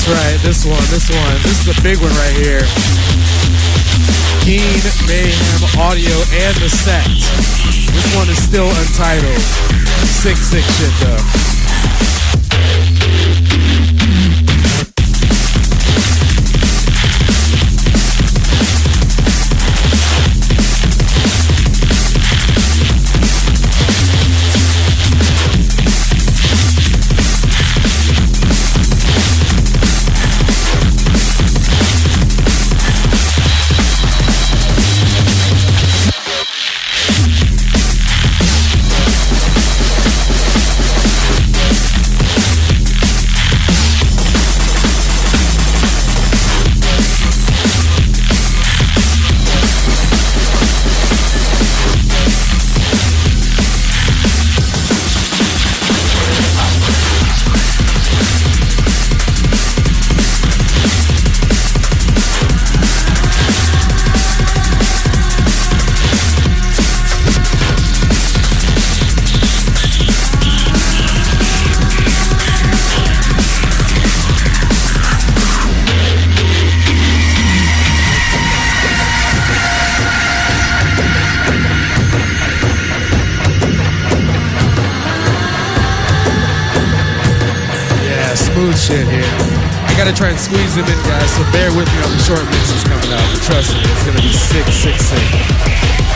right, this one. This is a big one right here. Keen Mayhem Audio and the set. This one is still untitled. Sick shit though. Shit here. I gotta try and squeeze them in, guys, so bear with me on the short mixes coming out. But trust me, it's gonna be sick.